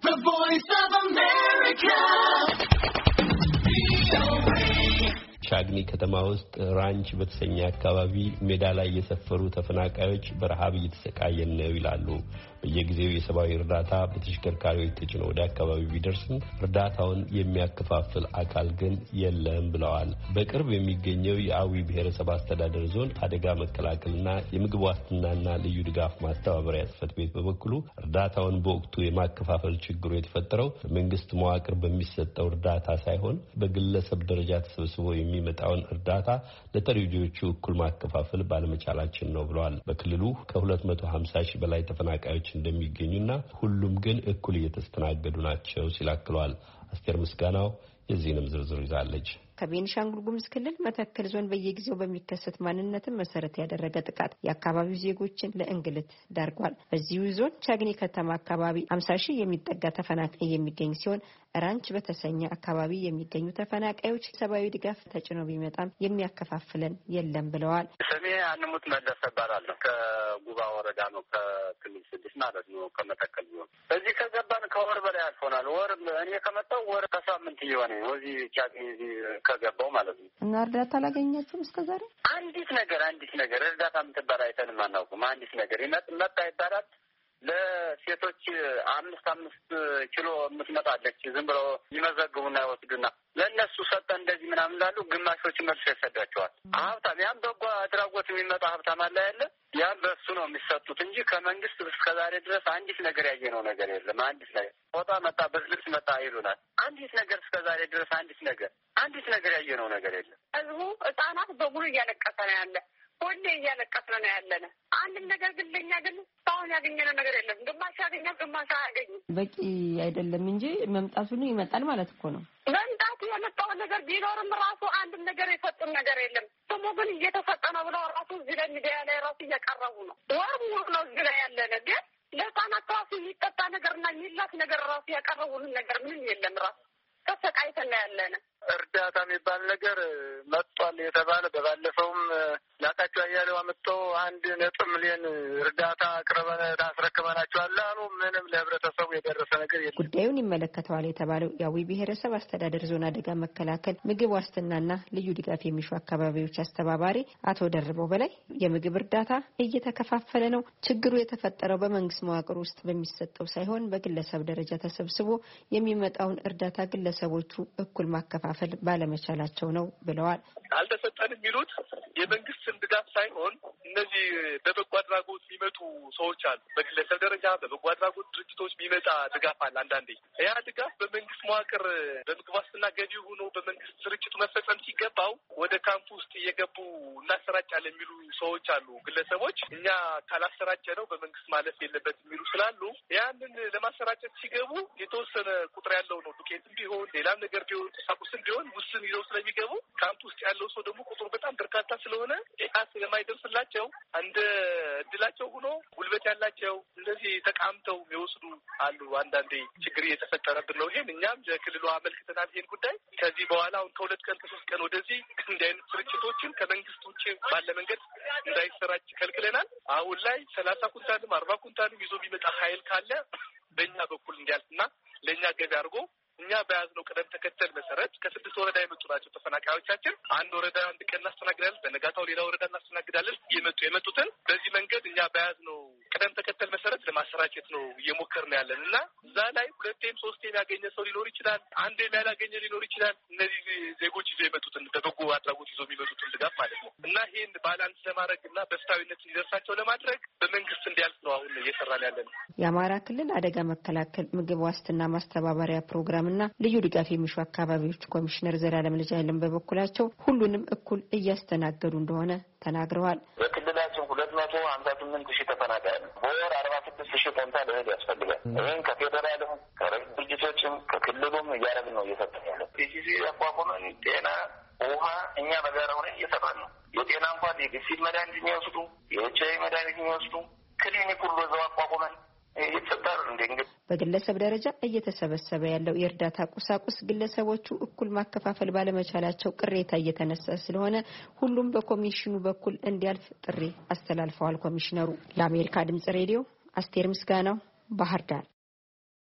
The Voice of America. ሻግኒ ከተማ ውስጥ ራንች በተሰኘ አካባቢ ሜዳ ላይ የሰፈሩ ተፈናቃዮች በረሃብ እየተሰቃየን ነው ይላሉ። በየጊዜው የሰብአዊ እርዳታ በተሽከርካሪዎች ተጭኖ ወደ አካባቢው ቢደርስም እርዳታውን የሚያከፋፍል አካል ግን የለም ብለዋል። በቅርብ የሚገኘው የአዊ ብሔረሰብ አስተዳደር ዞን አደጋ መከላከልና የምግብ ዋስትናና ልዩ ድጋፍ ማስተባበሪያ ጽሕፈት ቤት በበኩሉ እርዳታውን በወቅቱ የማከፋፈል ችግሩ የተፈጠረው በመንግስት መዋቅር በሚሰጠው እርዳታ ሳይሆን በግለሰብ ደረጃ ተሰብስቦ የሚመጣውን እርዳታ ለተረጂዎቹ እኩል ማከፋፈል ባለመቻላችን ነው ብለዋል። በክልሉ ከ250 ሺህ በላይ ተፈናቃዮች እንደሚገኙና ሁሉም ግን እኩል እየተስተናገዱ ናቸው ሲል አክለዋል። አስቴር ምስጋናው የዚህንም ዝርዝር ይዛለች። ከቤኒሻንጉል ጉሙዝ ክልል መተከል ዞን በየጊዜው በሚከሰት ማንነትን መሰረት ያደረገ ጥቃት የአካባቢው ዜጎችን ለእንግልት ዳርጓል። በዚሁ ዞን ቻግኒ ከተማ አካባቢ 50 ሺህ የሚጠጋ ተፈናቃይ የሚገኝ ሲሆን ራንች በተሰኘ አካባቢ የሚገኙ ተፈናቃዮች ሰብአዊ ድጋፍ ተጭነው ቢመጣም የሚያከፋፍለን የለም ብለዋል። ስሜ አንሙት መለስ እባላለሁ። ከጉባ ወረዳ ነው፣ ከክልል 6 ማለት ነው፣ ከመተከል ዞን። እዚህ ከገባን ከወር በላይ አልፎናል። ወር እኔ ከመጣሁ ወር ከሳምንት እየሆነ ነው እዚህ ቻግኒ ከገባው ማለት ነው። እና እርዳታ አላገኛችሁም እስከዛሬ? አንዲት ነገር እርዳታ የምትባል አይተንም አናውቅም። አንዲት ነገር መጣ ይባላል። ለሴቶች 5 ኪሎ የምትመጣለች ዝም ብለው ይመዘግቡና ይወስዱና ለእነሱ ሰጠን እንደዚህ ምናምን ላሉ ግማሾች መልስ ይሰዳቸዋል። ሀብታም ያም በጎ አድራጎት የሚመጣ ሀብታም አለ ያለ ያም በሱ ነው የሚሰጡት እንጂ ከመንግስት እስከዛሬ ድረስ አንዲት ነገር ያየነው ነገር የለም። አንዲት ነገር ፎጣ መጣ በልብስ መጣ ይሉናል። አንዲት ነገር እስከዛሬ ድረስ አንዲት ነገር ያየነው ነገር የለም። ህዝቡ ህጻናት በሙሉ እያለቀሰ ነው ያለ። ሁሌ እያለቀስን ነው ያለነ። አንድም ነገር ግን ለኛ ግን እስካሁን ያገኘነው ነገር የለም። ግማሽ ያገኛል፣ ግማሽ አያገኝም። በቂ አይደለም እንጂ መምጣቱን ይመጣል ማለት እኮ ነው። መምጣቱ የመጣው ነገር ቢኖርም ራሱ አንድም ነገር የሰጡን ነገር የለም። ስሙ ግን እየተሰጠ ነው ብለው ራሱ እዚህ ላይ ሚዲያ ላይ ራሱ እያቀረቡ ነው። ወር ሙሉ ነው እዚህ ላይ ያለነ። ግን ለህፃናት ራሱ የሚጠጣ ነገርና የሚላክ ነገር ራሱ ያቀረቡልን ነገር ምንም የለም። ራሱ ተሰቃይተን ነው ያለነ። እርዳታ የሚባል ነገር መጥቷል የተባለ በባለፈውም ላቃቸው አያሌው አመጣ 1 ሚሊዮን እርዳታ አቅርበን ታስረክበናቸዋል አሉ። ምንም ለህብረተሰቡ የደረሰ ነገር የለም። ጉዳዩን ይመለከተዋል የተባለው የአዊ ብሔረሰብ አስተዳደር ዞን አደጋ መከላከል ምግብ ዋስትናና ልዩ ድጋፍ የሚሹ አካባቢዎች አስተባባሪ አቶ ደርበው በላይ የምግብ እርዳታ እየተከፋፈለ ነው፣ ችግሩ የተፈጠረው በመንግስት መዋቅር ውስጥ በሚሰጠው ሳይሆን በግለሰብ ደረጃ ተሰብስቦ የሚመጣውን እርዳታ ግለሰቦቹ እኩል ማከፋፈል ባለመቻላቸው ነው ብለዋል። አልተሰጠንም የሚሉት የመንግስትን ድጋፍ ሳይሆን እነዚህ በበጎ አድራጎት የሚመጡ ሰዎች አሉ። በግለሰብ ደረጃ በበጎ አድራጎት ድርጅቶች የሚመጣ ድጋፍ አለ። አንዳንዴ ያ ድጋፍ በመንግስት መዋቅር በምግብ ዋስትና ገቢ ሆኖ በመንግስት ስርጭቱ መፈጸም ሲገባው ወደ ካምፕ ውስጥ እየገቡ እናሰራጫለን የሚሉ ሰዎች አሉ። ግለሰቦች እኛ ካላሰራጨ ነው በመንግስት ማለፍ የለበት የሚሉ ስላሉ ያንን ለማሰራጨት ሲገቡ የተወሰነ ቁጥር ያለው ነው ዱቄትም ቢሆን ሌላም ነገር ቢሆን ቁሳቁስም ቢሆን ውስን ይዘው ስለሚገቡ ካምፕ ውስጥ ያለው ሰው ደግሞ ቁጥሩ በጣም በርካታ ስለሆነ ቃስ ስለማይደርስላቸው እንደ እድላቸው ሆኖ ጉልበት ያላቸው እንደዚህ ተቃምተው የሚወስዱ አሉ። አንዳንዴ ችግር እየተፈጠረብን ነው። ይሄን እኛም ለክልሉ አመልክተናል። ይሄን ጉዳይ ከዚህ በኋላ አሁን ከ2 ቀን ከ3 ቀን ወደዚህ እንዲህ አይነት ስርጭቶችን ከመንግስት ውጭ ባለ መንገድ እንዳይሰራጭ ከልክለናል። አሁን ላይ 30 ኩንታልም 40 ኩንታልም ይዞ የሚመጣ ኃይል ካለ በእኛ በኩል እንዲያልፍና ለእኛ ገቢ አድርጎ እኛ በያዝነው ቅደም ተከተል መሰረት ከ6 ወረዳ የመጡ ናቸው ተፈናቃዮቻችን። አንድ ወረዳ 1 ቀን እናስተናግዳለን፣ በነጋታው ሌላ ወረዳ እናስተናግዳለን። የመጡትን በዚህ መንገድ እኛ በያዝነው ቅደም ተከተል መሰረት ለማሰራጨት ነው እየሞከርን ያለን እና እዛ ላይ 2 3 ያገኘ ሰው ሊኖር ይችላል፣ 1 ያላገኘ ሊኖር ይችላል። እነዚህ ዜጎች ይዘው የመጡትን በበጎ አድራጎት ይዘው የሚመጡትን ድጋፍ ማለት ነው እና ይሄን ባላንስ ለማድረግ እና በፍትሃዊነት እንዲደርሳቸው ለማድረግ በመንግስት እንዲያልፍ ነው አሁን እየሰራን ያለን። የአማራ ክልል አደጋ መከላከል ምግብ ዋስትና ማስተባበሪያ ፕሮግራምና ልዩ ድጋፍ የሚሹ አካባቢዎች ኮሚሽነር ዘላለም ልጅአለም በበኩላቸው ሁሉንም እኩል እያስተናገዱ እንደሆነ ተናግረዋል። በክልላችን 258 ሺህ ተፈናቃይ ነው። በወር 46 ሺህ ኩንታል እህል ያስፈልጋል። ይህን ከፌዴራልም ከረጅ ድርጅቶችም ከክልሉም እያደረግን ነው እየሰጠን ያለ ፒሲሲ ያቋቁመን ጤና ውሃ እኛ በጋራ ሆነን እየሰራን ነው። የጤና እንኳን የግፊት መድኃኒት የሚወስዱ የኤችአይቪ መድኃኒት የሚወስዱ ክሊኒክ ሁሉ እዛው አቋቁመን ይሰጣል። በግለሰብ ደረጃ እየተሰበሰበ ያለው የእርዳታ ቁሳቁስ ግለሰቦቹ እኩል ማከፋፈል ባለመቻላቸው ቅሬታ እየተነሳ ስለሆነ ሁሉም በኮሚሽኑ በኩል እንዲያልፍ ጥሪ አስተላልፈዋል። ኮሚሽነሩ ለአሜሪካ ድምጽ ሬዲዮ አስቴር ምስጋናው ባህር ዳር